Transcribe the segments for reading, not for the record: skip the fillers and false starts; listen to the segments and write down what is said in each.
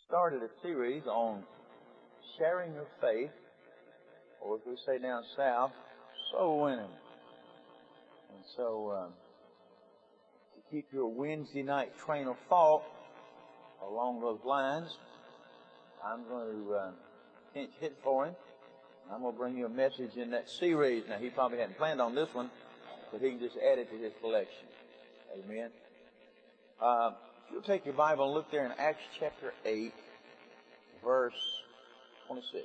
started a series on sharing your faith, or as we say down south, soul winning. And so, to keep your Wednesday night train of thought along those lines, I'm going to pinch hit for him. I'm going to bring you a message in that series. Now, he probably hadn't planned on this one, but he can just add it to his collection. Amen. If you'll take your Bible and look there in Acts chapter 8, verse 26.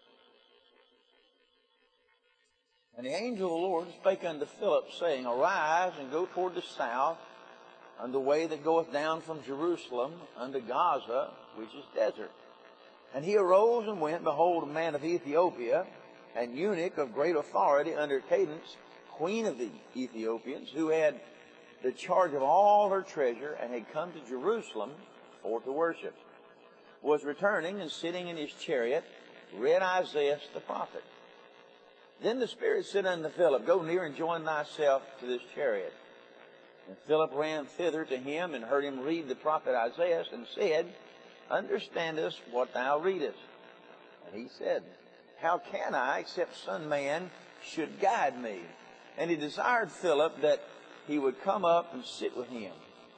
And the angel of the Lord spake unto Philip, saying, Arise and go toward the south, unto the way that goeth down from Jerusalem unto Gaza, which is desert. And he arose and went. Behold, a man of Ethiopia, an eunuch of great authority under Candace, queen of the Ethiopians, who had the charge of all her treasure, and had come to Jerusalem for to worship, was returning, and sitting in his chariot, read Isaiah the prophet. Then the Spirit said unto Philip, Go near and join thyself to this chariot. And Philip ran thither to him, and heard him read the prophet Isaiah, and said, Understandest what thou readest? And he said, How can I, except some man should guide me? And he desired Philip that he would come up and sit with him.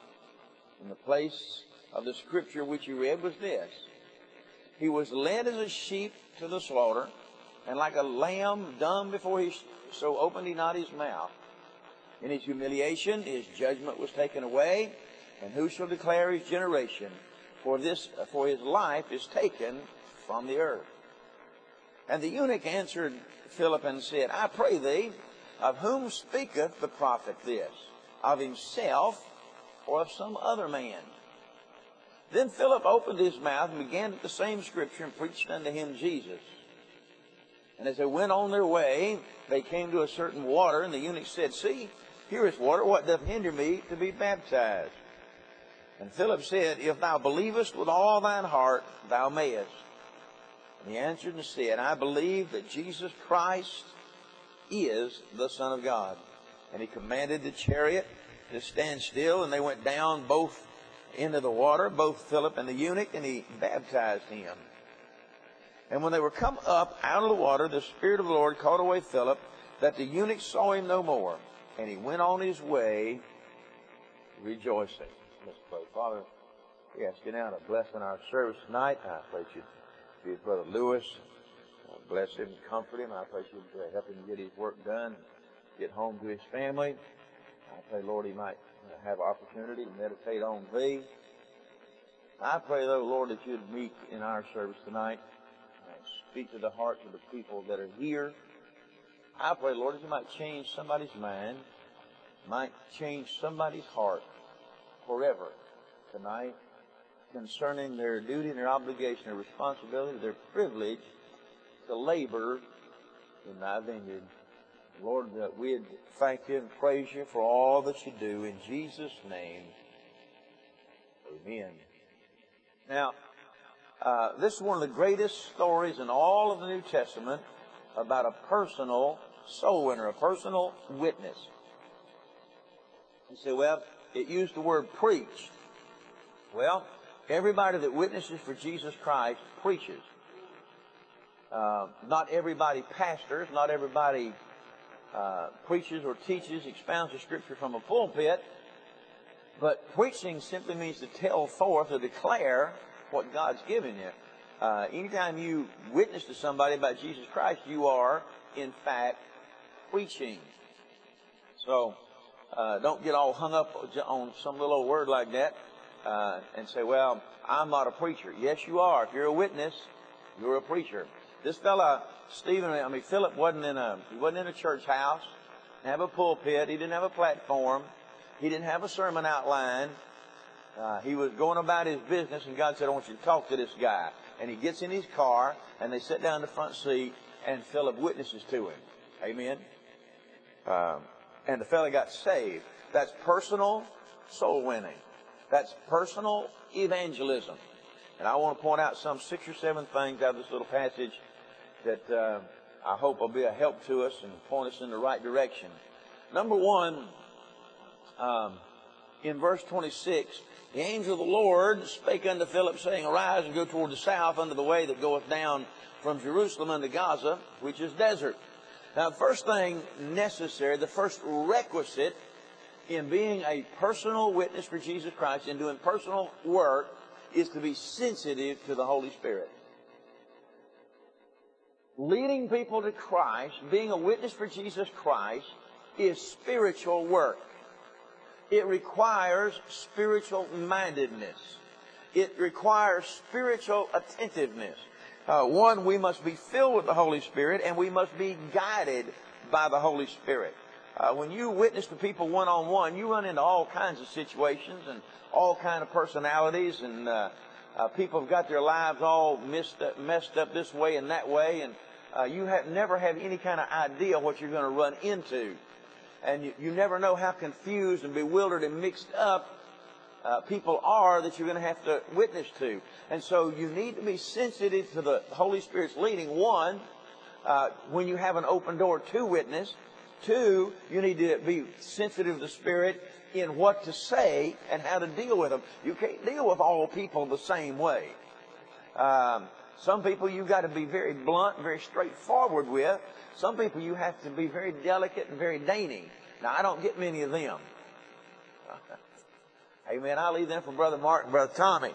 And the place of the scripture which he read was this: He was led as a sheep to the slaughter, and like a lamb dumb before so opened he not his mouth. In his humiliation his judgment was taken away, and who shall declare his generation? For his life is taken from the earth. And the eunuch answered Philip and said, I pray thee, of whom speaketh the prophet this? Of himself, or of some other man? Then Philip opened his mouth and began at the same scripture, and preached unto him Jesus. And as they went on their way, they came to a certain water, and the eunuch said, See, here is water, what doth hinder me to be baptized? And Philip said, If thou believest with all thine heart, thou mayest. And he answered and said, I believe that Jesus Christ is the Son of God. And he commanded the chariot to stand still, and they went down both into the water, both Philip and the eunuch, and he baptized him. And when they were come up out of the water, the Spirit of the Lord caught away Philip, that the eunuch saw him no more. And he went on his way rejoicing. Let's pray. Father, we ask you now to bless in our service tonight. I pray that you'd be with Brother Lewis. Bless him and comfort him. I pray that you'd help him get his work done, get home to his family. I pray, Lord, he might have opportunity to meditate on thee. I pray, though, Lord, that you'd meet in our service tonight and speak to the hearts of the people that are here. I pray, Lord, that you might change somebody's mind, might change somebody's heart forever tonight concerning their duty and their obligation, their responsibility, their privilege to labor in thy vineyard. Lord, that we'd thank you and praise you for all that you do in Jesus' name. Amen. Now, this is one of the greatest stories in all of the New Testament about a personal soul winner, a personal witness. You say, well, it used the word preach. Well, everybody that witnesses for Jesus Christ preaches. Not everybody pastors, not everybody preaches or teaches, expounds the scripture from a pulpit, but preaching simply means to tell forth or declare what God's given you. Anytime you witness to somebody about Jesus Christ, you are, in fact, preaching. So, don't get all hung up on some little old word like that and say, well, I'm not a preacher. Yes, you are. If you're a witness, you're a preacher. This fella, Philip wasn't in a church house, didn't have a pulpit, he didn't have a platform, he didn't have a sermon outline. He was going about his business, and God said, I want you to talk to this guy. And he gets in his car, and they sit down in the front seat, and Philip witnesses to him. Amen? And the fella got saved. That's personal soul winning. That's personal evangelism. And I want to point out some 6 or 7 things out of this little passage that I hope will be a help to us and point us in the right direction. Number one, in verse 26, the angel of the Lord spake unto Philip, saying, Arise and go toward the south unto the way that goeth down from Jerusalem unto Gaza, which is desert. Now, the first thing necessary, the first requisite in being a personal witness for Jesus Christ and doing personal work is to be sensitive to the Holy Spirit. Leading people to Christ, being a witness for Jesus Christ, is spiritual work. It requires spiritual mindedness. It requires spiritual attentiveness. One, we must be filled with the Holy Spirit, and we must be guided by the Holy Spirit. When you witness to people one-on-one, you run into all kinds of situations and all kinds of personalities, and people have got their lives all messed up this way and that way, and you never have any kind of idea what you're going to run into. And you never know how confused and bewildered and mixed up people are that you're going to have to witness to. And so you need to be sensitive to the Holy Spirit's leading. One, when you have an open door to witness. Two, you need to be sensitive to the Spirit in what to say and how to deal with them. You can't deal with all people the same way. Some people you've got to be very blunt and very straightforward with. Some people you have to be very delicate and very dainty. Now, I don't get many of them. Amen. I leave them for Brother Mark and Brother Tommy.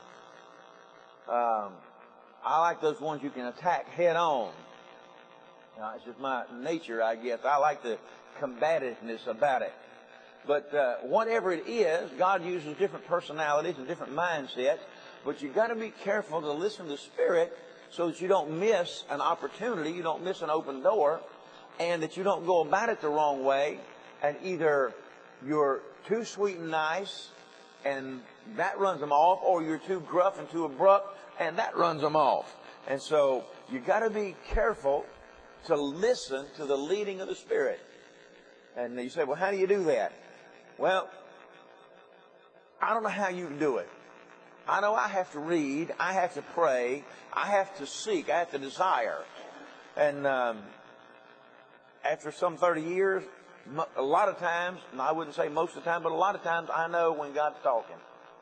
I like those ones you can attack head on. It's just my nature, I guess. I like the combativeness about it. But whatever it is, God uses different personalities and different mindsets. But you've got to be careful to listen to the Spirit so that you don't miss an opportunity, you don't miss an open door, and that you don't go about it the wrong way, and either you're too sweet and nice, and that runs them off, or you're too gruff and too abrupt, and that runs them off. And so you've got to be careful to listen to the leading of the Spirit. And you say, well, how do you do that? Well, I don't know how you do it. I know I have to read, I have to pray, I have to seek, I have to desire. And after some 30 years, a lot of times, and I wouldn't say most of the time, but a lot of times I know when God's talking.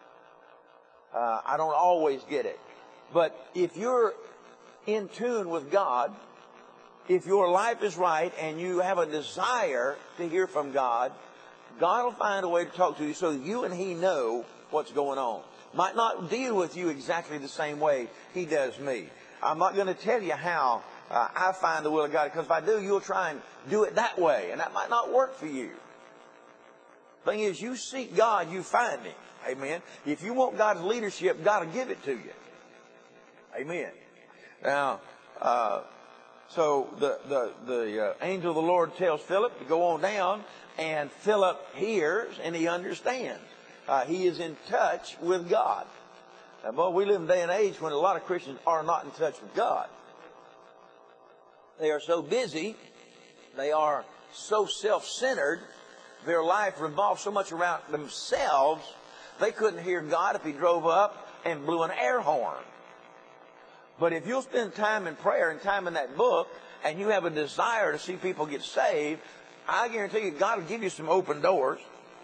I don't always get it. But if you're in tune with God, if your life is right and you have a desire to hear from God, God will find a way to talk to you so that you and He know what's going on. Might not deal with you exactly the same way He does me. I'm not going to tell you how I find the will of God, because if I do, you'll try and do it that way, and that might not work for you. Thing is, you seek God, you find Him. Amen. If you want God's leadership, God will give it to you. Amen. Now, so the angel of the Lord tells Philip to go on down, and Philip hears and he understands. He is in touch with God. Now, boy, we live in a day and age when a lot of Christians are not in touch with God. They are so busy, they are so self-centered, their life revolves so much around themselves, they couldn't hear God if He drove up and blew an air horn. But if you'll spend time in prayer and time in that book, and you have a desire to see people get saved, I guarantee you God will give you some open doors.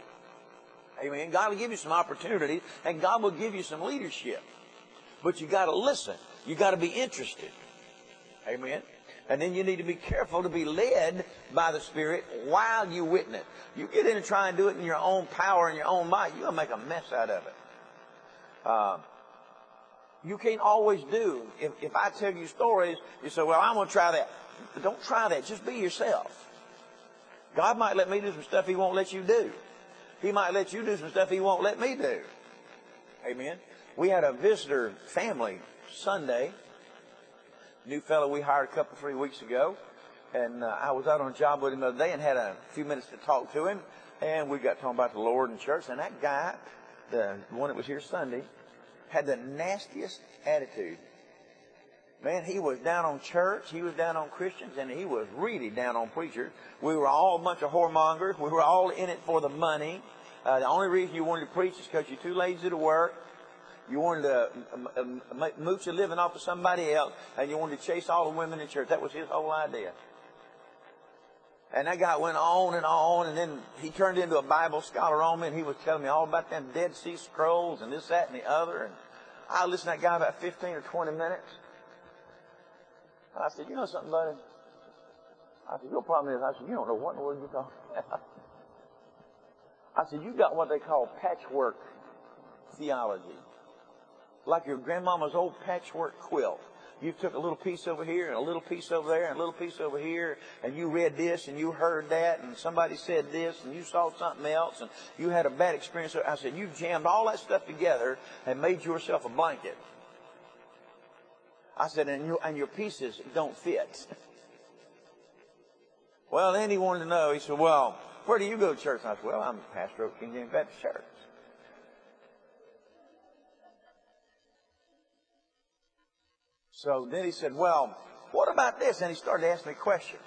Amen. God will give you some opportunities, and God will give you some leadership. But you got to listen. You got to be interested. Amen. And then you need to be careful to be led by the Spirit while you witness. You get in and try and do it in your own power and your own might, you're going to make a mess out of it. You can't always do. If I tell you stories, you say, well, I'm going to try that. Don't try that. Just be yourself. God might let me do some stuff He won't let you do. He might let you do some stuff He won't let me do. Amen. We had a visitor family Sunday. New fellow we hired a couple, 3 weeks ago. And I was out on a job with him the other day and had a few minutes to talk to him. And we got talking about the Lord and church. And that guy, the one that was here Sunday, had the nastiest attitude. Man, he was down on church, he was down on Christians, and he was really down on preachers. We were all a bunch of whoremongers. We were all in it for the money. The only reason you wanted to preach is because you're too lazy to work. You wanted to mooch your living off of somebody else, and you wanted to chase all the women in church. That was his whole idea. And that guy went on, and then he turned into a Bible scholar on me, and he was telling me all about them Dead Sea Scrolls and this, that, and the other. And I listened to that guy about 15 or 20 minutes. And I said, you know something, buddy? I said, your problem is, I said, you don't know what in the world you're talking about. I said, you got what they call patchwork theology. Like your grandmama's old patchwork quilt. You took a little piece over here and a little piece over there and a little piece over here, and you read this and you heard that, and somebody said this and you saw something else, and you had a bad experience. I said, you jammed all that stuff together and made yourself a blanket. I said, and your pieces don't fit. Well, then he wanted to know. He said, well, where do you go to church? And I said, well, I'm the pastor of King James Baptist Church. So then he said, well, what about this? And he started asking me questions.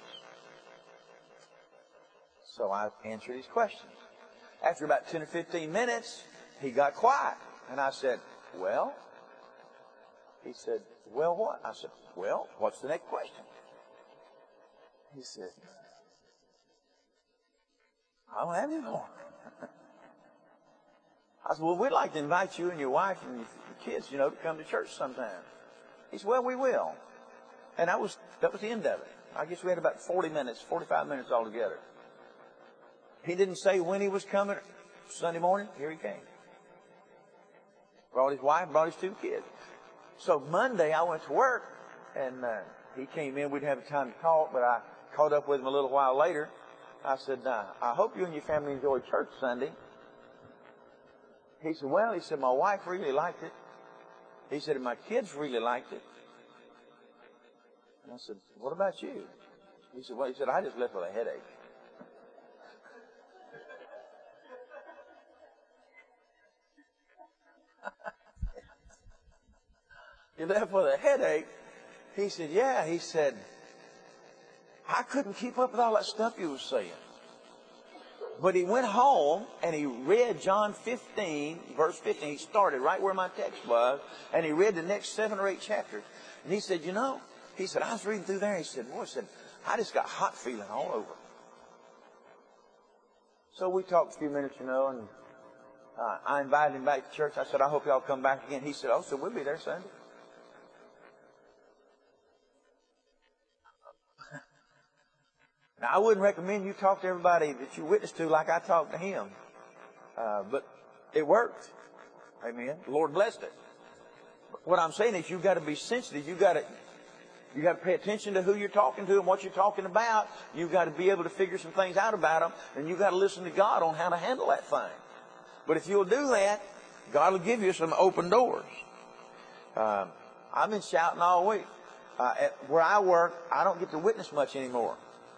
So I answered his questions. After about 10 or 15 minutes, he got quiet. And I said, well? He said, well, what? I said, well, what's the next question? He said, I don't have any more. I said, well, we'd like to invite you and your wife and your kids, to come to church sometime. He said, well, we will. And that was the end of it. I guess we had about 45 minutes altogether. He didn't say when he was coming. Sunday morning, here he came. Brought his wife, brought his 2 kids. So Monday I went to work, and he came in. We'd have a time to talk, but I caught up with him a little while later. I said, I hope you and your family enjoyed church Sunday. He said, well, my wife really liked it. He said, and my kids really liked it. And I said, what about you? He said, I just left with a headache. You left with a headache? He said, yeah. He said, I couldn't keep up with all that stuff you were saying. But he went home and he read John 15, verse 15. He started right where my text was, and he read the next 7 or 8 chapters. And he said, I was reading through there. He said, I just got hot feeling all over. So we talked a few minutes, and I invited him back to church. I said, I hope y'all come back again. He said, so we'll be there Sunday. Now, I wouldn't recommend you talk to everybody that you witness to like I talked to him. But it worked. Amen. The Lord blessed it. But what I'm saying is you've got to be sensitive. You've got to pay attention to who you're talking to and what you're talking about. You've got to be able to figure some things out about them. And you've got to listen to God on how to handle that thing. But if you'll do that, God will give you some open doors. I've been shouting all week. Where I work, I don't get to witness much anymore.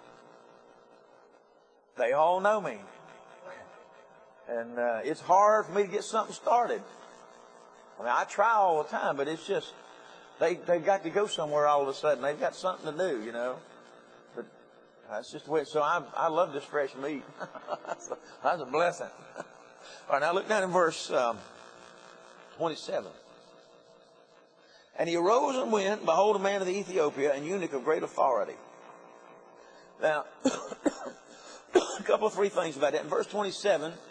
They all know me. And it's hard for me to get something started. I mean, I try all the time, but it's just, they've got to go somewhere all of a sudden. They've got something to do, But that's just the way. So I love this fresh meat. That's a blessing. All right, now look down in verse 27. And he arose and went, behold, a man of the Ethiopia, an eunuch of great authority. Now, a couple of 3 things about that. In verse 27, it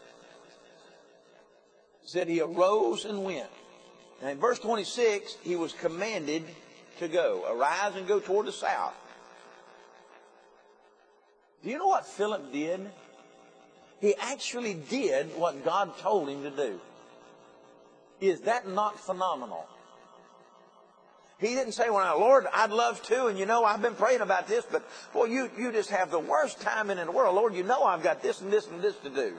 said he arose and went. And in verse 26, he was commanded to go. Arise and go toward the south. Do you know what Philip did? He actually did what God told him to do. Is that not phenomenal? He didn't say, well, Lord, I'd love to, and I've been praying about this, but, boy, you just have the worst timing in the world. Lord, I've got this and this and this to do.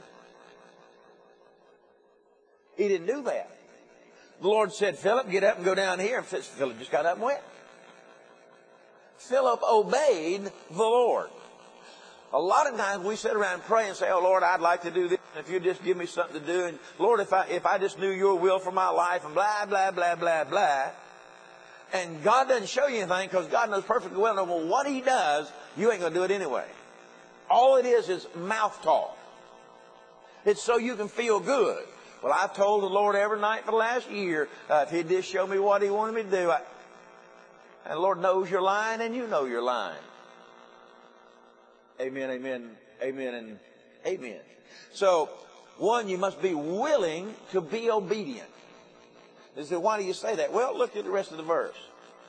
He didn't do that. The Lord said, Philip, get up and go down here. And Philip just got up and went. Philip obeyed the Lord. A lot of times we sit around and pray and say, oh, Lord, I'd like to do this. If you just give me something to do. And, Lord, if I just knew your will for my life, and blah, blah, blah, blah, blah. And God doesn't show you anything because God knows perfectly well what he does, you ain't going to do it anyway. All it is mouth talk. It's so you can feel good. Well, I've told the Lord every night for the last year, if he'd just show me what he wanted me to do. And the Lord knows you're lying and you know you're lying. Amen, amen, amen, and amen. So, one, you must be willing to be obedient. They say, why do you say that? Well, look at the rest of the verse.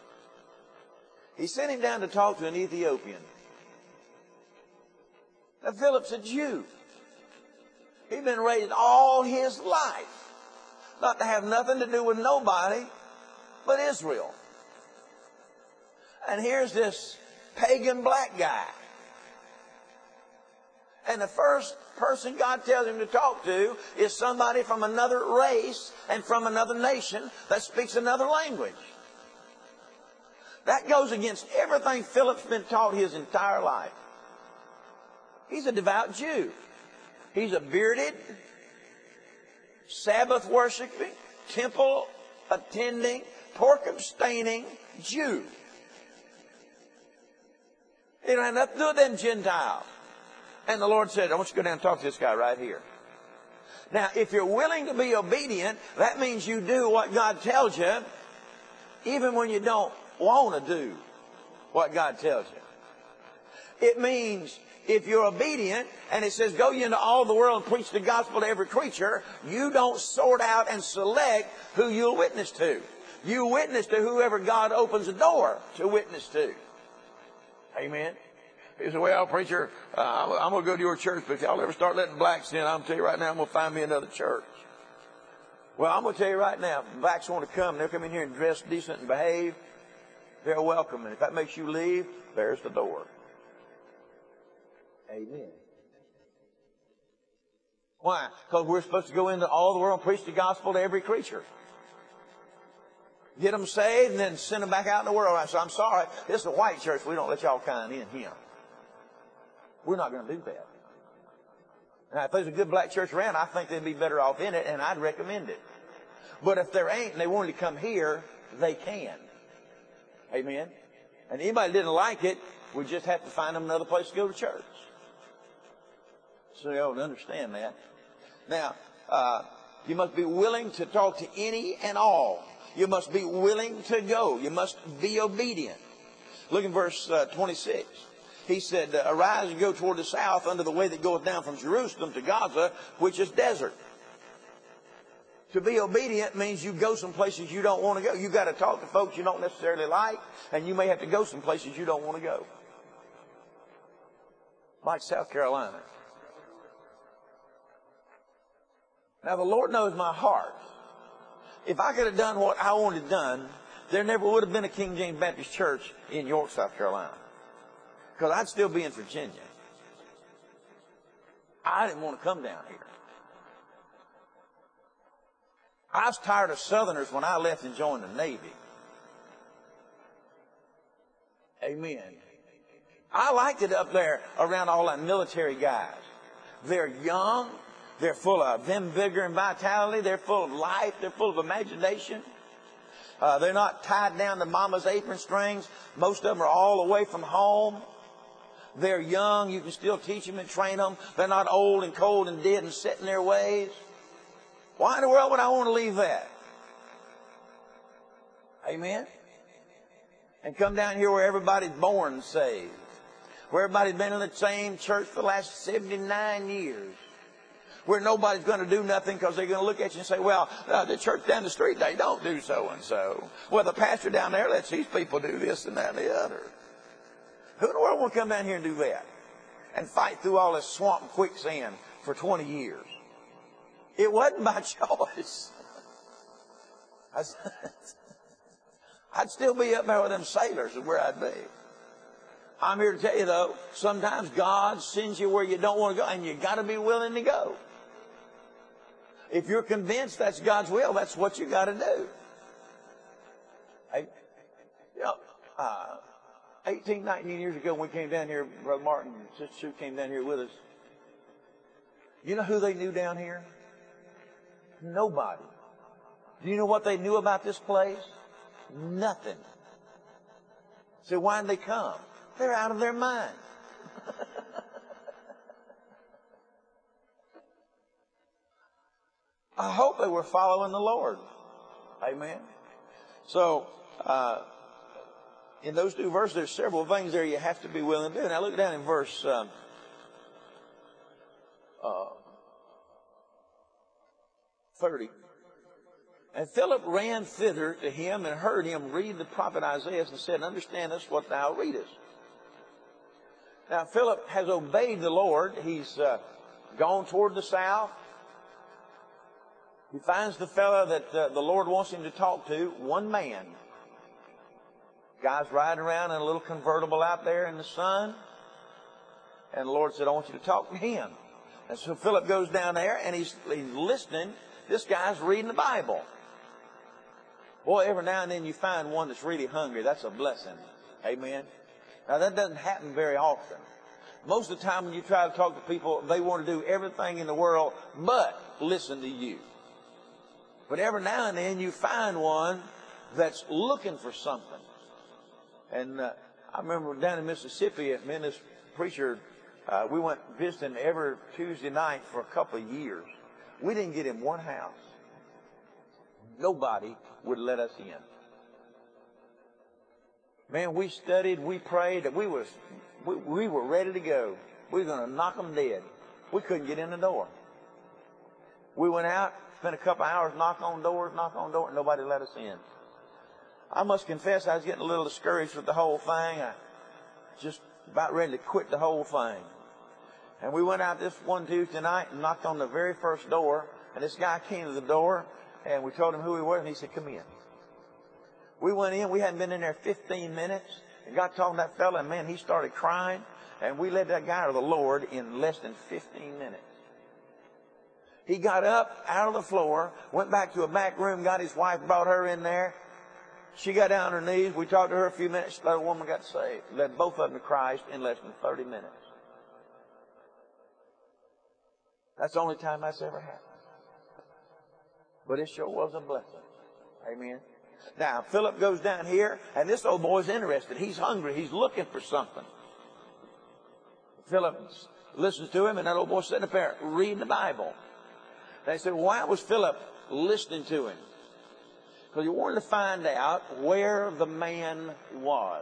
He sent him down to talk to an Ethiopian. Now, Philip's a Jew. He'd been raised all his life not to have nothing to do with nobody but Israel. And here's this pagan black guy. And the first person God tells him to talk to is somebody from another race and from another nation that speaks another language. That goes against everything Philip's been taught his entire life. He's a devout Jew. He's a bearded, Sabbath worshiping, temple attending, pork abstaining Jew. He don't have nothing to do with them Gentiles. And the Lord said, I want you to go down and talk to this guy right here. Now, if you're willing to be obedient, that means you do what God tells you, even when you don't want to do what God tells you. It means if you're obedient, and it says, go ye into all the world and preach the gospel to every creature, you don't sort out and select who you'll witness to. You witness to whoever God opens the door to witness to. Amen. He said, well, preacher, I'm going to go to your church, but if y'all ever start letting blacks in, I'm going to tell you right now, I'm going to find me another church. Well, I'm going to tell you right now, if blacks want to come, they'll come in here and dress decent and behave. They're welcome. And if that makes you leave, there's the door. Amen. Why? Because we're supposed to go into all the world and preach the gospel to every creature. Get them saved and then send them back out in the world. I said, I'm sorry, this is a white church. We don't let y'all kind in here. We're not going to do that. Now, if there's a good black church around, I think they'd be better off in it, and I'd recommend it. But if there ain't and they wanted to come here, they can. Amen? And anybody that didn't like it, we just have to find them another place to go to church. So you ought to understand that. Now, you must be willing to talk to any and all. You must be willing to go. You must be obedient. Look in verse 26. He said, arise and go toward the south under the way that goeth down from Jerusalem to Gaza, which is desert. To be obedient means you go some places you don't want to go. You've got to talk to folks you don't necessarily like, and you may have to go some places you don't want to go. Like South Carolina. Now, the Lord knows my heart. If I could have done what I wanted done, there never would have been a King James Baptist Church in York, South Carolina. Because I'd still be in Virginia. I didn't want to come down here. I was tired of Southerners when I left and joined the Navy. Amen. I liked it up there around all that military guys. They're young. They're full of vigor and vitality. They're full of life. They're full of imagination. They're not tied down to mama's apron strings. Most of them are all away from home. They're young. You can still teach them and train them. They're not old and cold and dead and set in their ways. Why in the world would I want to leave that? Amen? And come down here where everybody's born saved. Where everybody's been in the same church for the last 79 years. Where nobody's going to do nothing because they're going to look at you and say, well, the church down the street, they don't do so and so. Well, the pastor down there lets these people do this and that and the other. Who in the world will come down here and do that? And fight through all this swamp and quicksand for 20 years? It wasn't by choice. I'd still be up there with them sailors is where I'd be. I'm here to tell you, though, sometimes God sends you where you don't want to go, and you got to be willing to go. If you're convinced that's God's will, that's what you got to do. 18, 19 years ago, when we came down here, Brother Martin and Sister Sue came down here with us. You know who they knew down here? Nobody. Do you know what they knew about this place? Nothing. So why did they come? They're out of their mind. I hope they were following the Lord. Amen. So, in those two verses, there's several things there you have to be willing to do. Now look down in verse 30. And Philip ran thither to him and heard him read the prophet Isaiah and said, understand this what thou readest. Now Philip has obeyed the Lord. He's gone toward the south. He finds the fellow that the Lord wants him to talk to, one man. Guy's riding around in a little convertible out there in the sun. And the Lord said, I want you to talk to him. And so Philip goes down there and he's listening. This guy's reading the Bible. Boy, every now and then you find one that's really hungry. That's a blessing. Amen. Now that doesn't happen very often. Most of the time when you try to talk to people, they want to do everything in the world but listen to you. But every now and then you find one that's looking for something. And I remember down in Mississippi, me and this preacher, we went visiting every Tuesday night for a couple of years. We didn't get in one house. Nobody would let us in. Man, we studied, we prayed, and we were ready to go. We were going to knock them dead. We couldn't get in the door. We went out, spent a couple hours, knock on doors, and nobody let us in. I must confess I was getting a little discouraged with the whole thing. I just about ready to quit the whole thing. And we went out this one Tuesday night and knocked on the very first door. And this guy came to the door, and we told him who he was, and he said, come in. We went in. We hadn't been in there 15 minutes. And got talking to that fella, and man, he started crying. And we led that guy to the Lord in less than 15 minutes. He got up out of the floor, went back to a back room, got his wife, brought her in there. She got down on her knees. We talked to her a few minutes. That woman got saved. Led both of them to Christ in less than 30 minutes. That's the only time that's ever happened. But it sure was a blessing. Amen. Now, Philip goes down here, and this old boy's interested. He's hungry. He's looking for something. Philip listens to him, and that old boy's sitting up there reading the Bible. They said, why was Philip listening to him? Because he wanted to find out where the man was.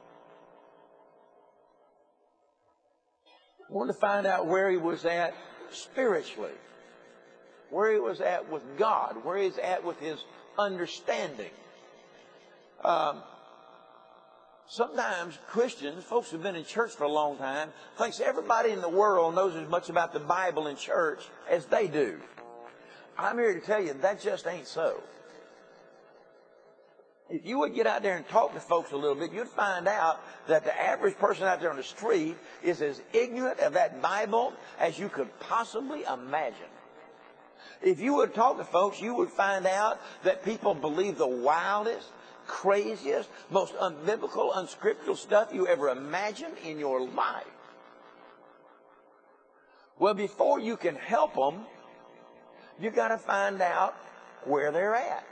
He wanted to find out where he was at spiritually. Where he was at with God. Where he's at with his understanding. Sometimes Christians, folks who've been in church for a long time, thinks everybody in the world knows as much about the Bible and church as they do. I'm here to tell you that just ain't so. If you would get out there and talk to folks a little bit, you'd find out that the average person out there on the street is as ignorant of that Bible as you could possibly imagine. If you would talk to folks, you would find out that people believe the wildest, craziest, most unbiblical, unscriptural stuff you ever imagined in your life. Well, before you can help them, you got to find out where they're at.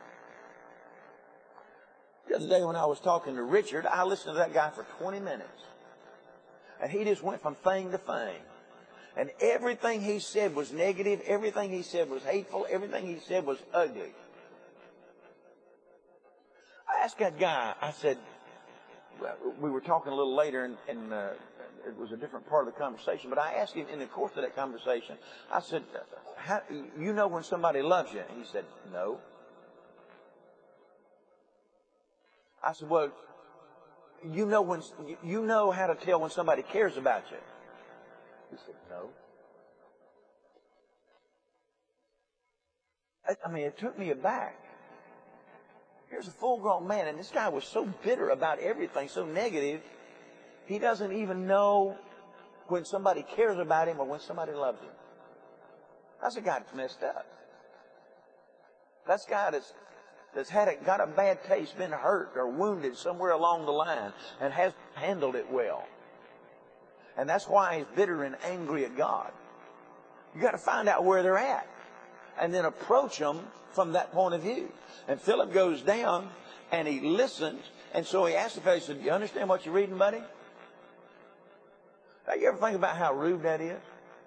The other day when I was talking to Richard, I listened to that guy for 20 minutes. And he just went from thing to thing. And everything he said was negative. Everything he said was hateful. Everything he said was ugly. I asked that guy, I said, we were talking a little later and it was a different part of the conversation, but I asked him in the course of that conversation, I said, you know when somebody loves you? And he said, no. I said, well, you know how to tell when somebody cares about you. He said, no. I mean, it took me aback. Here's a full-grown man, and this guy was so bitter about everything, so negative, he doesn't even know when somebody cares about him or when somebody loves him. That's a guy that's messed up. That's a guy that's got a bad taste, been hurt or wounded somewhere along the line, and has handled it well. And that's why he's bitter and angry at God. You got to find out where they're at, and then approach them from that point of view. And Philip goes down, and he listens, and so he asks the fellow, he said, "Do you understand what you're reading, buddy?" Now, you ever think about how rude that is?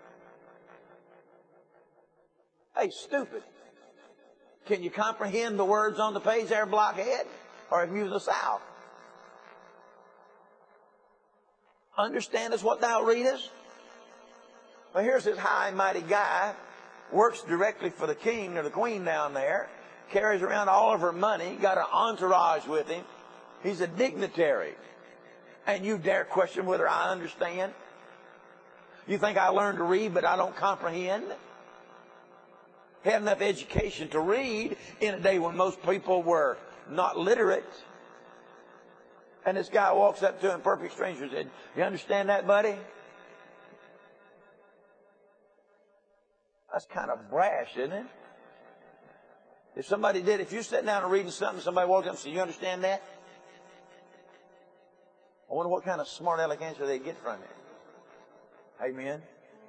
Hey, stupid. Can you comprehend the words on the page there, blockhead? Or if you're the South? Understandest what thou readest? Well, here's this high and mighty guy, works directly for the king or the queen down there, carries around all of her money, got an entourage with him. He's a dignitary. And you dare question whether I understand? You think I learned to read, but I don't comprehend? Had enough education to read in a day when most people were not literate. And this guy walks up to him, perfect stranger, and said, "You understand that, buddy?" That's kind of brash, isn't it? If somebody did, if you're sitting down and reading something, somebody walks up and says, "You understand that?" I wonder what kind of smart aleck answer they get from it. Amen.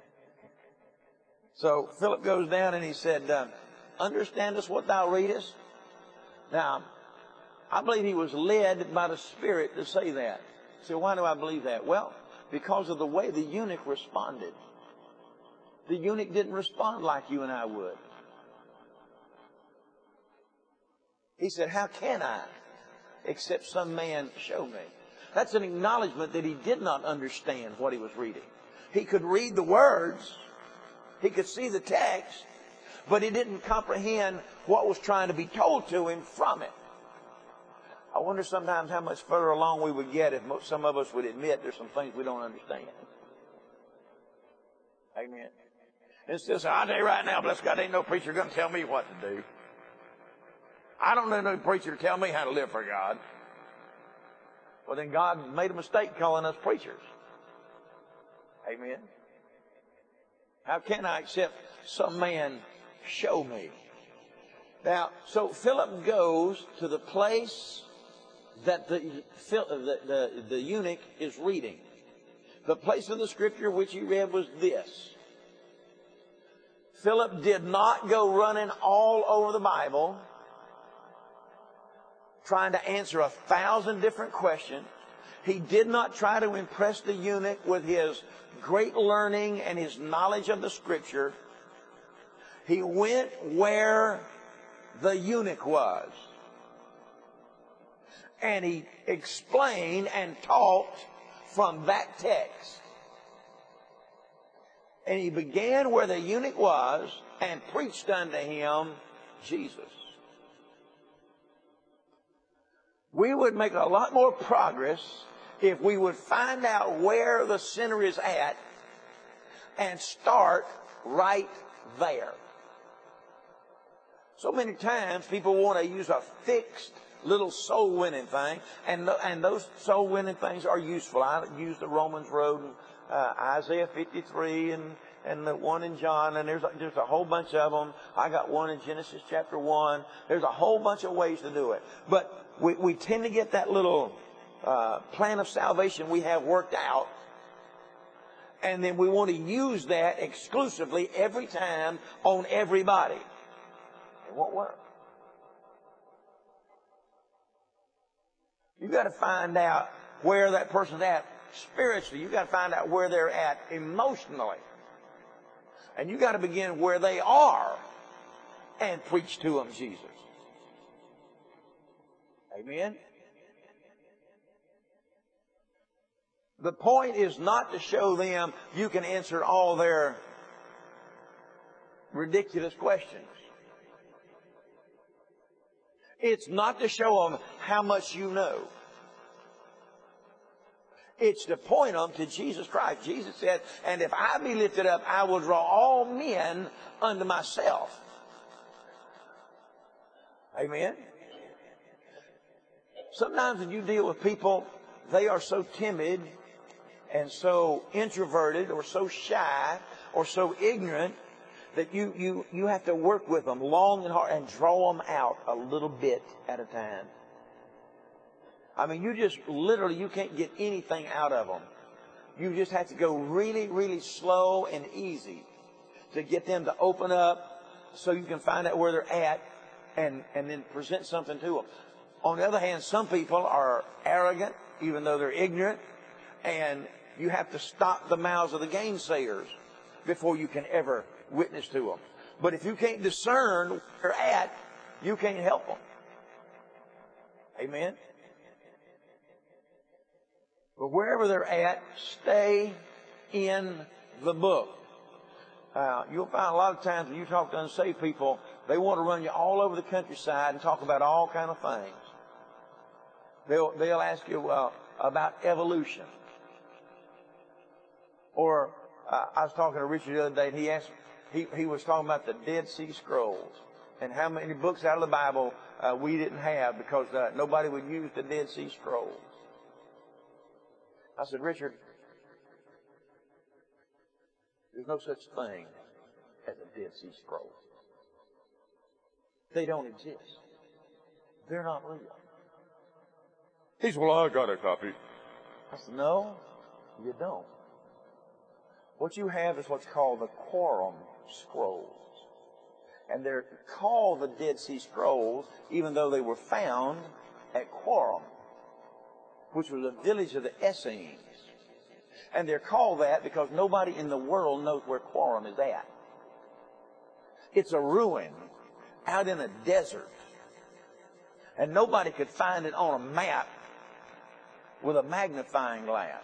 So Philip goes down and he said, "Understandest what thou readest?" Now, I believe he was led by the Spirit to say that. So why do I believe that? Well, because of the way the eunuch responded. The eunuch didn't respond like you and I would. He said, "How can I, except some man show me?" That's an acknowledgement that he did not understand what he was reading. He could read the words, he could see the text, but he didn't comprehend what was trying to be told to him from it. I wonder sometimes how much further along we would get if some of us would admit there's some things we don't understand. Amen. And still say, "I'll tell you right now, bless God, ain't no preacher going to tell me what to do. I don't need no preacher to tell me how to live for God." Well, then God made a mistake calling us preachers. Amen. How can I except some man show me? Now, so Philip goes to the place that the eunuch is reading. The place of the scripture which he read was this. Philip did not go running all over the Bible trying to answer 1,000 different questions. He did not try to impress the eunuch with his great learning and his knowledge of the scripture. He went where the eunuch was. And he explained and taught from that text. And he began where the eunuch was and preached unto him Jesus. We would make a lot more progress if we would find out where the sinner is at and start right there. So many times people want to use a fixed little soul-winning thing, and those soul-winning things are useful. I use the Romans Road, and Isaiah 53, and the one in John, and there's a whole bunch of them. I got one in Genesis chapter 1. There's a whole bunch of ways to do it. But we tend to get that little plan of salvation we have worked out, and then we want to use that exclusively every time on everybody. It won't work. You've got to find out where that person's at spiritually. You've got to find out where they're at emotionally. And you've got to begin where they are and preach to them Jesus. Amen? The point is not to show them you can answer all their ridiculous questions. It's not to show them how much you know. It's to point them to Jesus Christ. Jesus said, "And if I be lifted up, I will draw all men unto myself." Amen? Sometimes when you deal with people, they are so timid and so introverted or so shy or so ignorant that you have to work with them long and hard and draw them out a little bit at a time. I mean, you can't get anything out of them. You just have to go really, really slow and easy to get them to open up so you can find out where they're at and then present something to them. On the other hand, some people are arrogant, even though they're ignorant, and you have to stop the mouths of the gainsayers before you can ever witness to them. But if you can't discern where they're at, you can't help them. Amen? But wherever they're at, stay in the book. You'll find a lot of times when you talk to unsaved people, they want to run you all over the countryside and talk about all kind of things. They'll ask you about evolution. Or I was talking to Richard the other day, and he was talking about the Dead Sea Scrolls and how many books out of the Bible we didn't have because nobody would use the Dead Sea Scrolls. I said, Richard, there's no such thing as a Dead Sea Scroll. They don't exist. They're not real. He said, well, I got a copy. I said, no, you don't. What you have is what's called the Quorum Scrolls. And they're called the Dead Sea Scrolls, even though they were found at Quorum, which was a village of the Essenes. And they're called that because nobody in the world knows where Quorum is at. It's a ruin out in a desert. And nobody could find it on a map with a magnifying glass.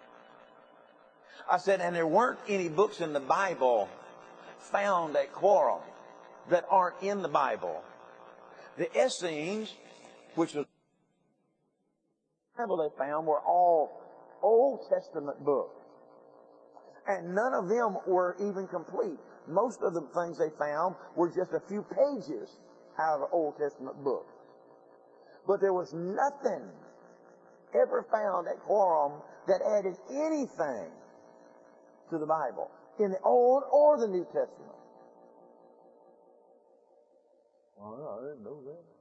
I said, and there weren't any books in the Bible found at Quorum that aren't in the Bible. The Essenes, which was the Bible they found, were all Old Testament books. And none of them were even complete. Most of the things they found were just a few pages out of the Old Testament book. But there was nothing ever found at Quorum that added anything to the Bible in the Old or the New Testament. Oh, I didn't know that.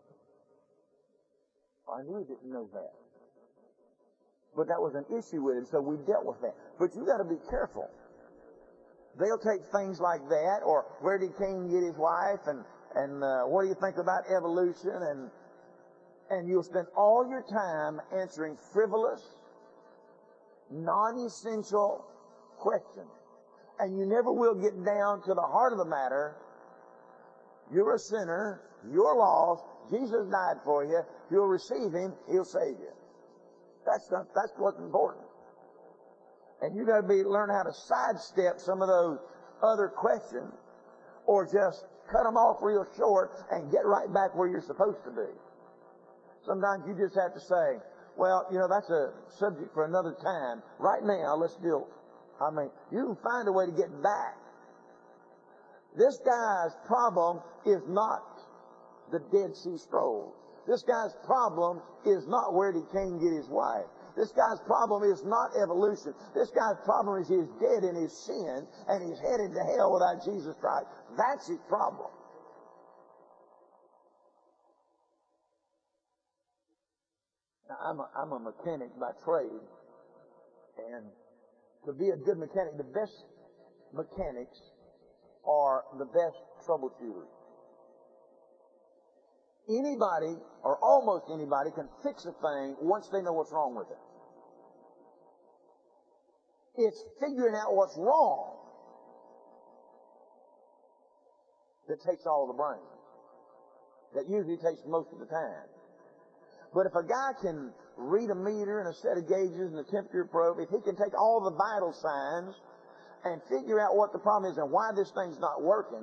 I knew he didn't know that. But that was an issue with him, so we dealt with that. But you got to be careful. They'll take things like that, or where did Cain get his wife, and what do you think about evolution, and you'll spend all your time answering frivolous, non-essential questions. And you never will get down to the heart of the matter. You're a sinner. You're lost. Jesus died for you. You'll receive Him. He'll save you. That's what's important. And you got to learn how to sidestep some of those other questions, or just cut them off real short and get right back where you're supposed to be. Sometimes you just have to say, well, that's a subject for another time. Right now, let's deal. You can find a way to get back. This guy's problem is not the Dead Sea Scrolls. This guy's problem is not where did Cain get his wife. This guy's problem is not evolution. This guy's problem is he's dead in his sin and he's headed to hell without Jesus Christ. That's his problem. Now, I'm a mechanic by trade, and to be a good mechanic, the best mechanics are the best troubleshooters. Anybody, or almost anybody, can fix a thing once they know what's wrong with it. It's figuring out what's wrong that takes all the brain. That usually takes most of the time. But if a guy can read a meter and a set of gauges and a temperature probe, if he can take all the vital signs and figure out what the problem is and why this thing's not working,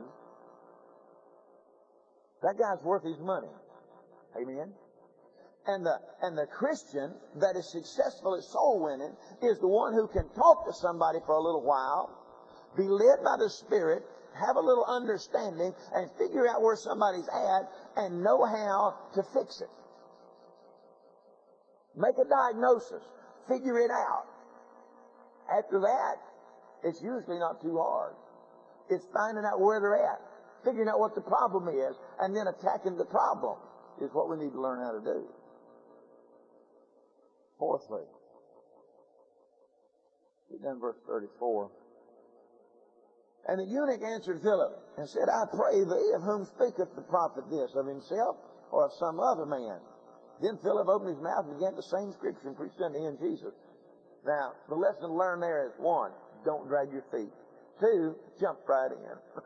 that guy's worth his money. Amen? And the Christian that is successful at soul winning is the one who can talk to somebody for a little while, be led by the Spirit, have a little understanding, and figure out where somebody's at and know how to fix it. Make a diagnosis. Figure it out. After that, it's usually not too hard. It's finding out where they're at, figuring out what the problem is, and then attacking the problem is what we need to learn how to do. Fourthly, get down to verse 34. And the eunuch answered Philip and said, I pray thee, of whom speaketh the prophet this, of himself or of some other man? Then Philip opened his mouth and began to sing scripture and preached unto him Jesus. Now, the lesson to learn there is, 1, don't drag your feet. 2, jump right in.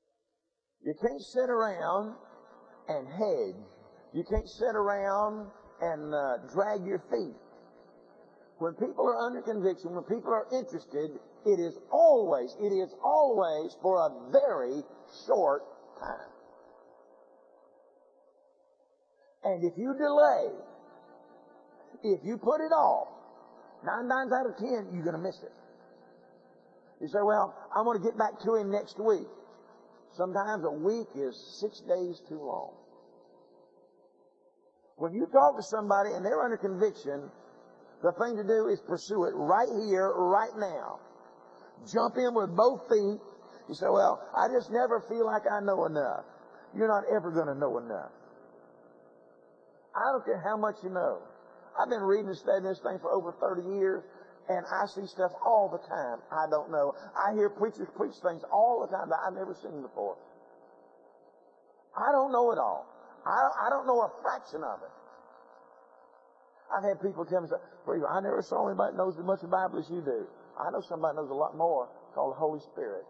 You can't sit around and hedge. You can't sit around and drag your feet. When people are under conviction, when people are interested, it is always for a very short time. And if you delay, if you put it off, 9 times out of 10, you're going to miss it. You say, well, I'm going to get back to him next week. Sometimes a week is 6 days too long. When you talk to somebody and they're under conviction, the thing to do is pursue it right here, right now. Jump in with both feet. You say, well, I just never feel like I know enough. You're not ever going to know enough. I don't care how much you know. I've been reading and studying this thing for over 30 years, and I see stuff all the time I don't know. I hear preachers preach things all the time that I've never seen before. I don't know it all. I don't know a fraction of it. I've had people tell me, "Preacher, I never saw anybody that knows as much of the Bible as you do." I know somebody knows a lot more, called the Holy Spirit.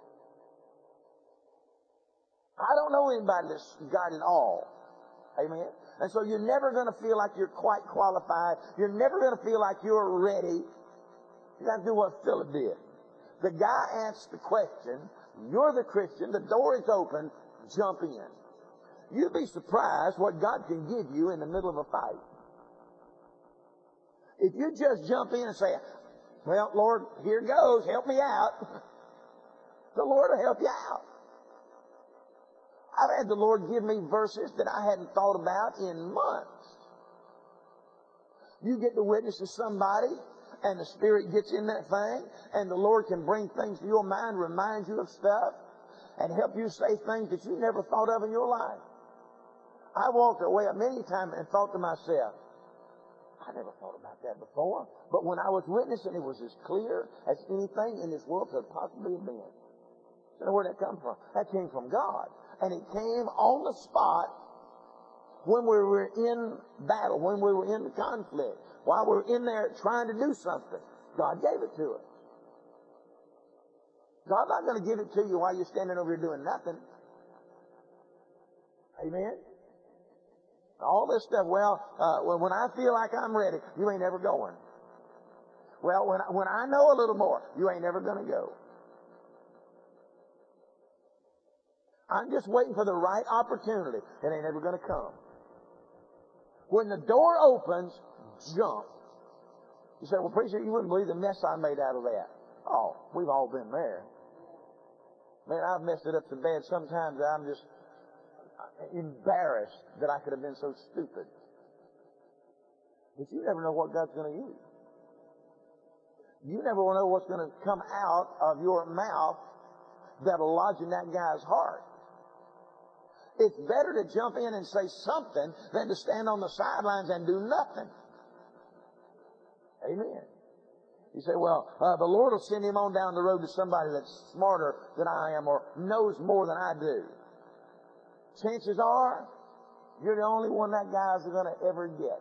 I don't know anybody that's got it all. Amen? And so you're never going to feel like you're quite qualified. You're never going to feel like you're ready. You got to do what Philip did. The guy asked the question, you're the Christian, the door is open, jump in. You'd be surprised what God can give you in the middle of a fight. If you just jump in and say, well, Lord, here goes, help me out, the Lord will help you out. I've had the Lord give me verses that I hadn't thought about in months. You get to witness to somebody, and the Spirit gets in that thing, and the Lord can bring things to your mind, remind you of stuff, and help you say things that you never thought of in your life. I walked away many times and thought to myself, I never thought about that before. But when I was witnessing, it was as clear as anything in this world could possibly have been. You know where that come from? That came from God. And it came on the spot when we were in battle, when we were in the conflict, while we were in there trying to do something. God gave it to us. God's not going to give it to you while you're standing over here doing nothing. Amen? All this stuff, well, when I feel like I'm ready, you ain't ever going. Well, when I know a little more, you ain't ever going to go. I'm just waiting for the right opportunity. It ain't ever going to come. When the door opens, jump. You say, well, preacher, you wouldn't believe the mess I made out of that. Oh, we've all been there. Man, I've messed it up so bad sometimes that I'm just embarrassed that I could have been so stupid. But you never know what God's going to use. You never know what's going to come out of your mouth that'll lodge in that guy's heart. It's better to jump in and say something than to stand on the sidelines and do nothing. Amen. You say, well, the Lord will send him on down the road to somebody that's smarter than I am or knows more than I do. Chances are, you're the only one that guy's going to ever get.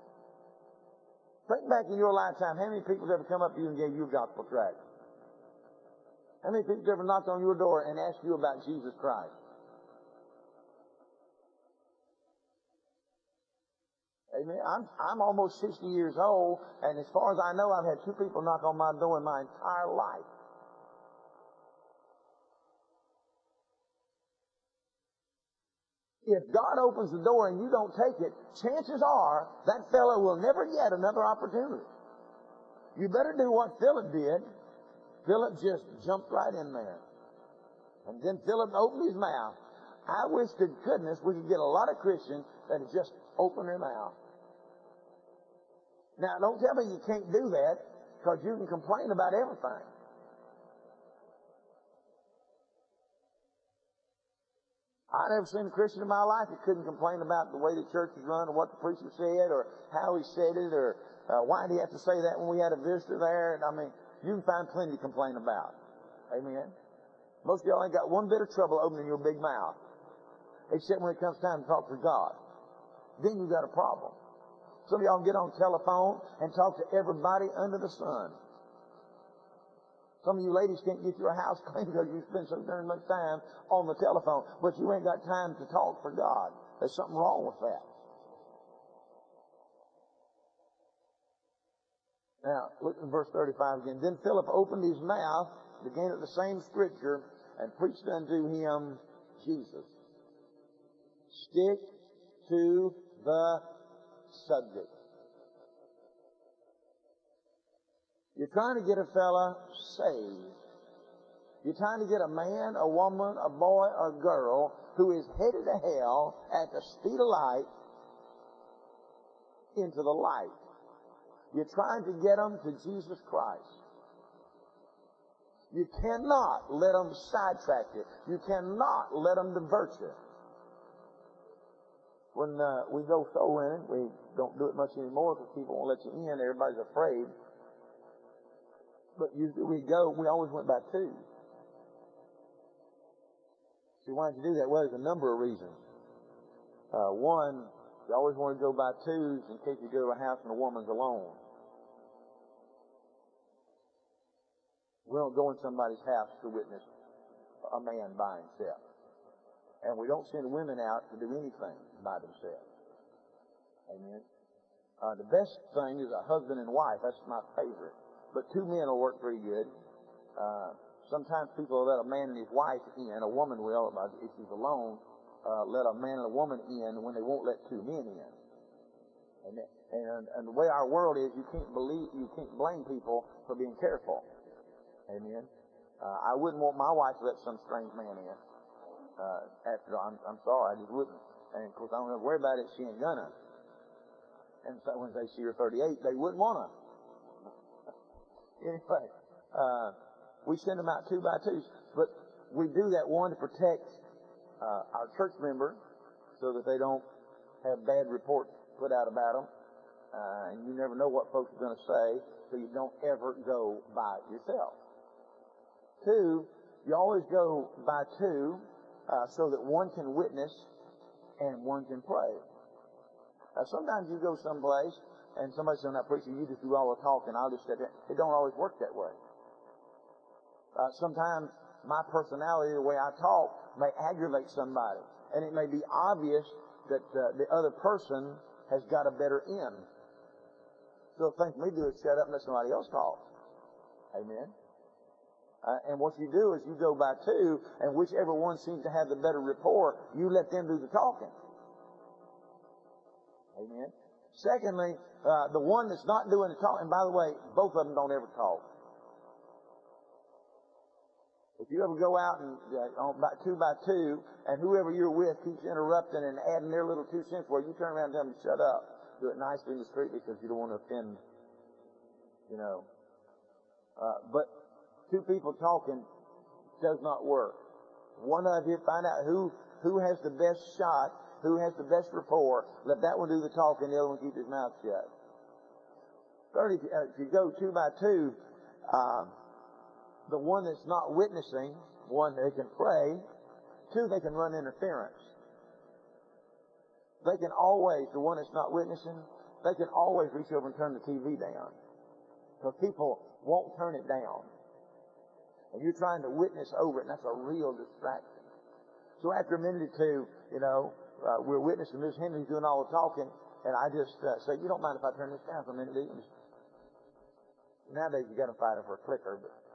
Think back in your lifetime, how many people's ever come up to you and gave you a gospel tract? How many people's ever knocked on your door and asked you about Jesus Christ? Amen. I'm almost 60 years old, and as far as I know, I've had 2 people knock on my door in my entire life. If God opens the door and you don't take it, chances are that fellow will never get another opportunity. You better do what Philip did. Philip just jumped right in there. And then Philip opened his mouth. I wish to goodness we could get a lot of Christians that would just open their mouth. Now, don't tell me you can't do that, because you can complain about everything. I never seen a Christian in my life that couldn't complain about the way the church was run or what the preacher said or how he said it or why did he have to say that when we had a visitor there. And I mean, you can find plenty to complain about. Amen. Most of y'all ain't got one bit of trouble opening your big mouth, except when it comes time to talk to God. Then you got a problem. Some of y'all can get on the telephone and talk to everybody under the sun. Some of you ladies can't get your house clean because you spend so darn much time on the telephone, but you ain't got time to talk for God. There's something wrong with that. Now, look at verse 35 again. Then Philip opened his mouth, began at the same scripture, and preached unto him Jesus. Stick to the subject. You're trying to get a fella saved. You're trying to get a man, a woman, a boy, or a girl who is headed to hell at the speed of light into the light. You're trying to get them to Jesus Christ. You cannot let them sidetrack you. You cannot let them divert you. When we go soul winning, we don't do it much anymore because people won't let you in. Everybody's afraid. But usually we always went by twos. See, why did you do that? Well, there's a number of reasons. One, you always want to go by twos in case you go to a house and a woman's alone. We don't go in somebody's house to witness a man by himself. And we don't send women out to do anything by themselves. Amen. The best thing is a husband and wife. That's my favorite. But two men will work pretty good. Sometimes people will let a man and his wife in. A woman will, if she's alone, let a man and a woman in when they won't let two men in. And the way our world is, you can't blame people for being careful. Amen. I wouldn't want my wife to let some strange man in. I'm sorry, I just wouldn't. And of course, I don't have to worry about it. She ain't gonna. And so when they see her 38, they wouldn't want to. Anyway, we send them out 2 by 2s, but we do that, one, to protect our church members so that they don't have bad reports put out about them. And you never know what folks are going to say, so you don't ever go by yourself. 2, you always go by 2 so that one can witness and one can pray. Sometimes you go someplace and somebody says, "Now, preacher, you just do all the talking, I'll just sit there." It don't always work that way. Sometimes my personality, the way I talk, may aggravate somebody. And it may be obvious that the other person has got a better end. So the thing for me to do is shut up and let somebody else talk. Amen. And what you do is you go by 2, and whichever one seems to have the better rapport, you let them do the talking. Amen. Secondly, the one that's not doing the talking, and by the way, both of them don't ever talk. If you ever go out and on 2 by 2, and whoever you're with keeps interrupting and adding their little 2 cents, well, you turn around and tell them to shut up. Do it nicely and discreetly because you don't want to offend, But 2 people talking does not work. One of you find out who has the best shot, who has the best rapport. Let that one do the talking, the other one keep his mouth shut. Third, if you go 2 by 2, the one that's not witnessing, 1, they can pray. 2, they can run interference. They can always, the one that's not witnessing, they can always reach over and turn the TV down. Because people won't turn it down. And you're trying to witness over it, and that's a real distraction. So after a minute or 2, we're witnessing. Miss Henry's doing all the talking, and I just say, "You don't mind if I turn this down for a minute, do you?" Nowadays, you got to fight her for a clicker.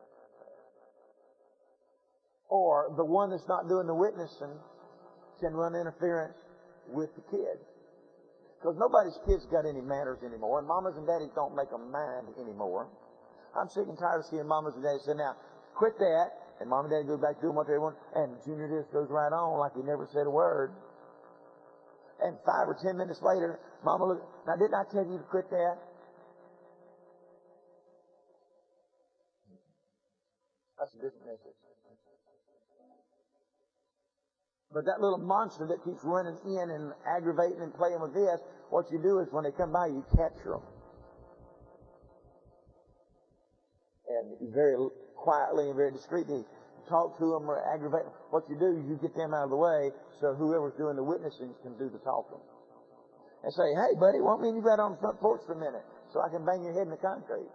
Or the one that's not doing the witnessing can run interference with the kid. Because nobody's kids got any manners anymore, and mamas and daddies don't make them mind anymore. I'm sick and tired of seeing mamas and daddies say, "Now, quit that," and mom and daddy go back doing what they want, and Junior just goes right on like he never said a word. And 5 or 10 minutes later, Mama looks, "Now, didn't I tell you to quit that?" That's a different message. But that little monster that keeps running in and aggravating and playing with this, what you do is when they come by, you capture them. And very quietly and very discreetly talk to them or aggravate them. What you do is you get them out of the way so whoever's doing the witnessing can do the talking. And say, "Hey, buddy, why don't me and you go out on the front porch for a minute so I can bang your head in the concrete?"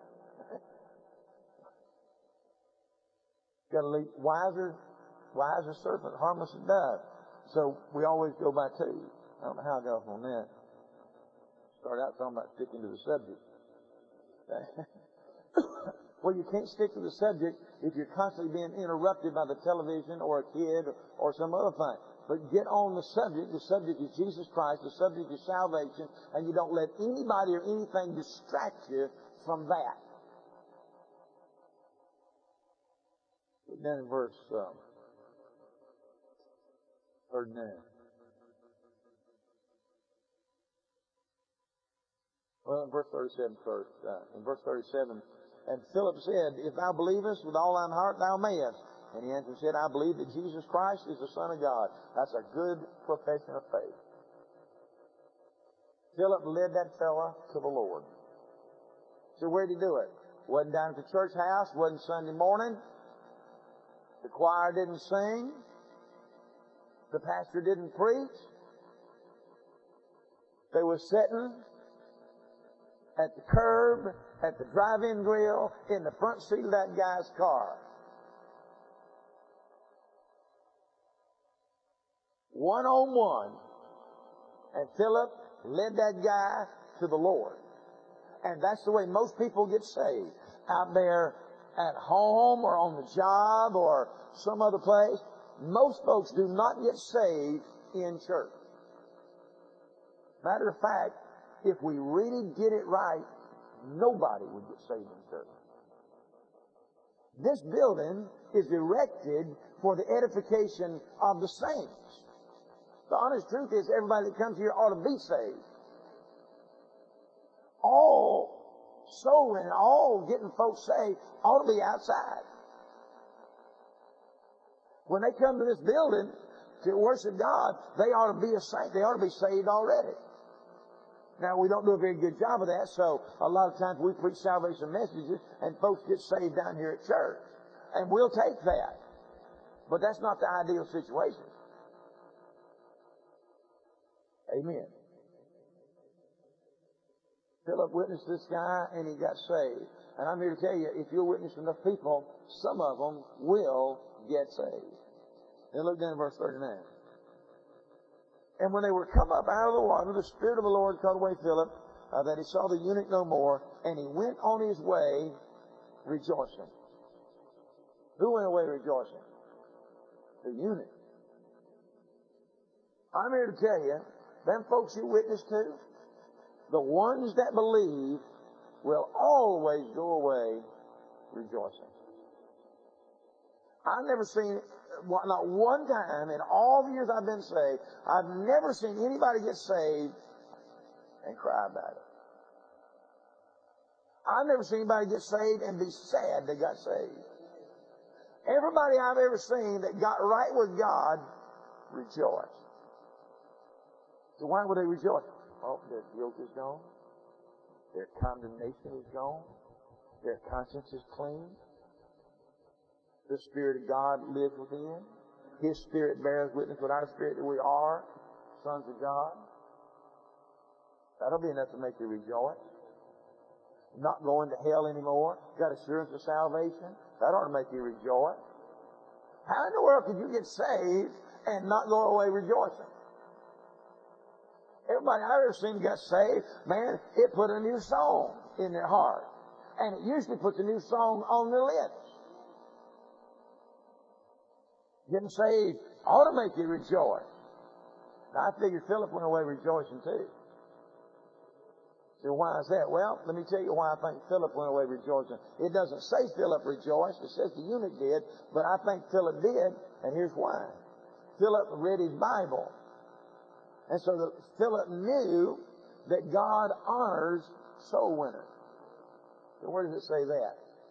Got to leave wise as serpent, harmless as dove. So we always go by 2. I don't know how I got off on that. Start out talking about sticking to the subject. Well, you can't stick to the subject if you're constantly being interrupted by the television or a kid or some other thing. But get on the subject. The subject is Jesus Christ. The subject is salvation. And you don't let anybody or anything distract you from that. Look down in verse 39. Well, in verse 37 first. In verse 37, and Philip said, If thou believest with all thine heart, thou mayest. And he answered and said, I believe that Jesus Christ is the Son of God. That's a good profession of faith. Philip led that fella to the Lord. So where'd he do it? Wasn't down at the church house. Wasn't Sunday morning. The choir didn't sing. The pastor didn't preach. They were sitting at the curb, at the drive-in grill, in the front seat of that guy's car. One-on-one. And Philip led that guy to the Lord. And that's the way most people get saved. Out there at home or on the job or some other place. Most folks do not get saved in church. Matter of fact, if we really get it right, nobody would get saved in church. This building is erected for the edification of the saints. The honest truth is everybody that comes here ought to be saved. All soul winning, all getting folks saved ought to be outside. When they come to this building to worship God, they ought to be a saint. They ought to be saved already. Now, we don't do a very good job of that, so a lot of times we preach salvation messages and folks get saved down here at church. And we'll take that. But that's not the ideal situation. Amen. Philip witnessed this guy and he got saved. And I'm here to tell you, if you'll witness enough people, some of them will get saved. Then look down at verse 39. And when they were come up out of the water, the Spirit of the Lord caught away Philip, that he saw the eunuch no more, and he went on his way rejoicing. Who went away rejoicing? The eunuch. I'm here to tell you, them folks you witness to, the ones that believe will always go away rejoicing. I've never seen, not one time in all the years I've been saved, I've never seen anybody get saved and cry about it. I've never seen anybody get saved and be sad they got saved. Everybody I've ever seen that got right with God rejoiced. So why would they rejoice? Oh, their guilt is gone. Their condemnation is gone. Their conscience is clean. The Spirit of God lives within. His Spirit bears witness with our spirit that we are sons of God. That'll be enough to make you rejoice. Not going to hell anymore. Got assurance of salvation. That ought to make you rejoice. How in the world could you get saved and not go away rejoicing? Everybody I've ever seen got saved, man, it put a new song in their heart. And it usually puts a new song on their lips. Getting saved ought to make you rejoice. Now, I figured Philip went away rejoicing too. So why is that? Well, let me tell you why I think Philip went away rejoicing. It doesn't say Philip rejoiced. It says the eunuch did. But I think Philip did, and here's why. Philip read his Bible. And so Philip knew that God honors soul winners. So where does it say that?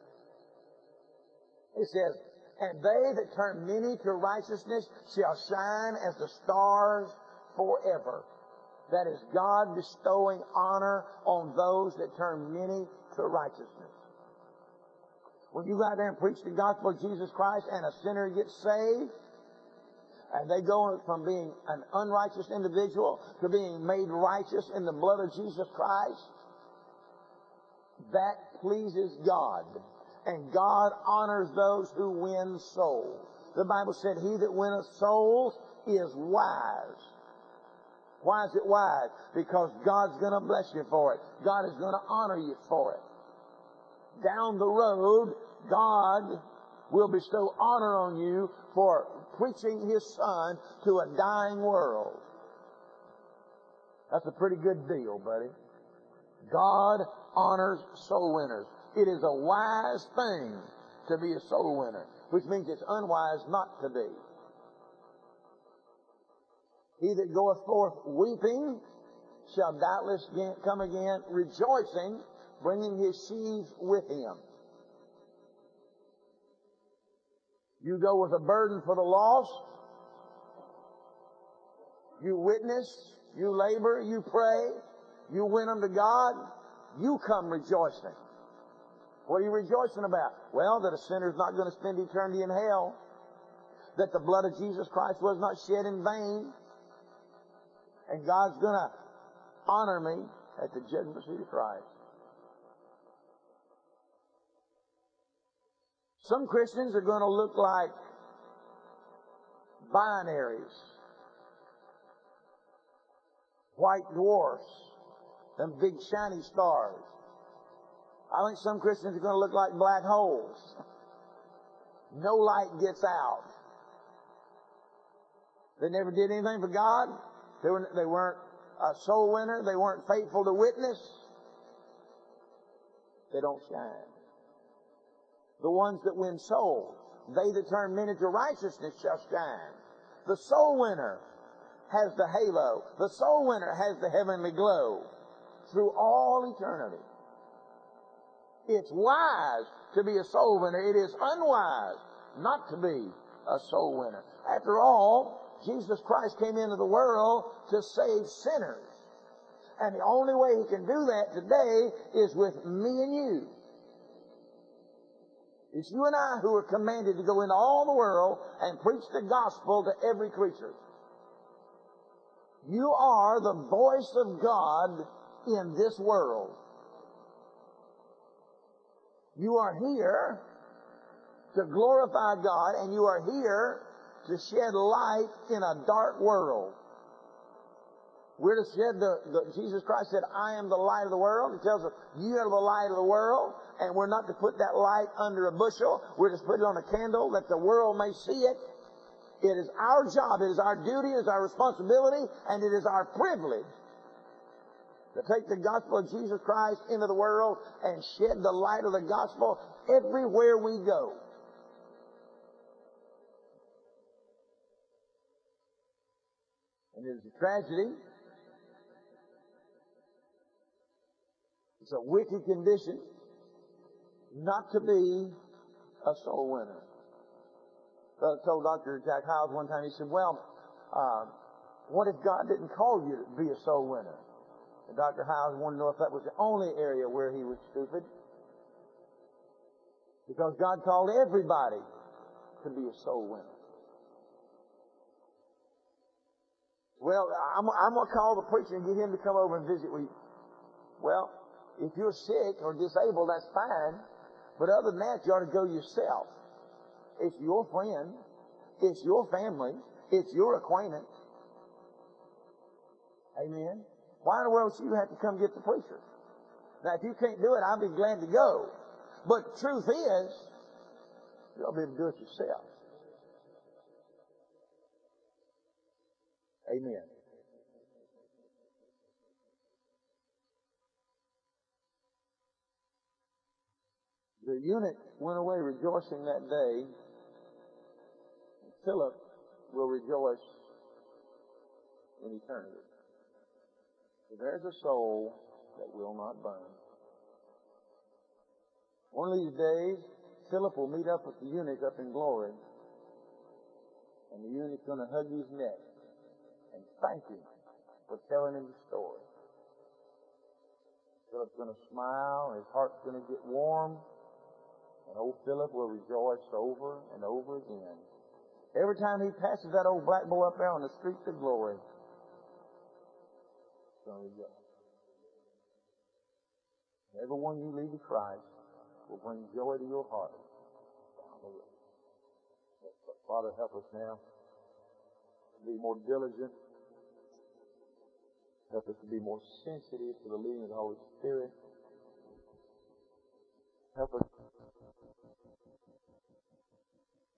It says, and they that turn many to righteousness shall shine as the stars forever. That is God bestowing honor on those that turn many to righteousness. When you go out there and preach the gospel of Jesus Christ and a sinner gets saved, and they go from being an unrighteous individual to being made righteous in the blood of Jesus Christ, that pleases God. And God honors those who win souls. The Bible said, he that winneth souls is wise. Why is it wise? Because God's going to bless you for it. God is going to honor you for it. down the road, God will bestow honor on you for preaching His Son to a dying world. That's a pretty good deal, buddy. God honors soul winners. It is a wise thing to be a soul winner, which means it's unwise not to be. He that goeth forth weeping shall doubtless come again rejoicing, bringing his sheaves with him. You go with a burden for the lost. You witness, you labor, you pray, you win them to God. You come rejoicing. What are you rejoicing about? Well, that a sinner's not going to spend eternity in hell. That the blood of Jesus Christ was not shed in vain. And God's going to honor me at the judgment seat of Christ. Some Christians are going to look like binaries, white dwarfs, them big shiny stars. I think some Christians are going to look like black holes. No light gets out. They never did anything for God. They weren't a soul winner. They weren't faithful to witness. They don't shine. The ones that win souls, they that turn men into righteousness shall shine. The soul winner has the halo. The soul winner has the heavenly glow through all eternity. It's wise to be a soul winner. It is unwise not to be a soul winner. After all, Jesus Christ came into the world to save sinners. And the only way He can do that today is with me and you. It's you and I who are commanded to go into all the world and preach the gospel to every creature. You are the voice of God in this world. You are here to glorify God, and you are here to shed light in a dark world. We're to shed Jesus Christ said, I am the light of the world. He tells us, you are the light of the world, and we're not to put that light under a bushel. We're to put it on a candle that the world may see it. It is our job, it is our duty, it is our responsibility, and it is our privilege to take the gospel of Jesus Christ into the world and shed the light of the gospel everywhere we go. And it is a tragedy. It's a wicked condition not to be a soul winner. I told Dr. Jack Hyles one time, he said, well, what if God didn't call you to be a soul winner? And Dr. Hyles wanted to know if that was the only area where he was stupid. Because God called everybody to be a soul winner. Well, I'm going to call the preacher and get him to come over and visit with you. Well, if you're sick or disabled, that's fine. But other than that, you ought to go yourself. It's your friend. It's your family. It's your acquaintance. Amen. Why in the world should you have to come get the preacher? Now, if you can't do it, I'll be glad to go. But the truth is, you'll be able to do it yourself. Amen. The eunuch went away rejoicing that day. And Philip will rejoice in eternity. So there's a soul that will not burn. One of these days, Philip will meet up with the eunuch up in glory. And the eunuch's going to hug his neck and thank him for telling him the story. Philip's going to smile, and his heart's going to get warm. And old Philip will rejoice over and over again. Every time he passes that old black boy up there on the streets of glory, he's going to rejoice. Everyone you lead to Christ will bring joy to your heart down the road. Father, help us now to be more diligent. Help us to be more sensitive to the leading of the Holy Spirit. Help us.